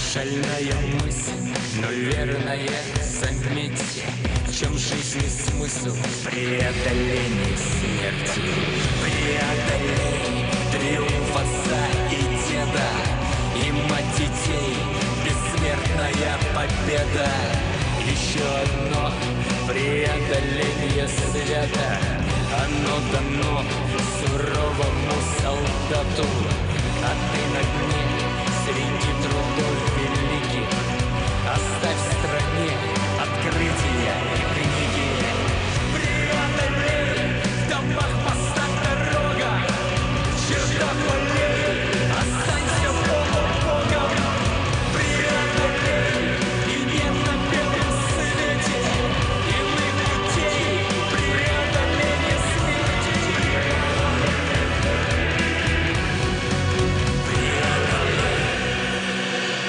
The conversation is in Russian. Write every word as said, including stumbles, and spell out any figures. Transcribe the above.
Шальная мысль, но верная, заметьте, в чем жизни смысл преодоления смерти, преодоления триумф отца и деда и мать детей, бессмертная победа. Еще одно преодоление света, оно дано суровому солдату, а ты на дне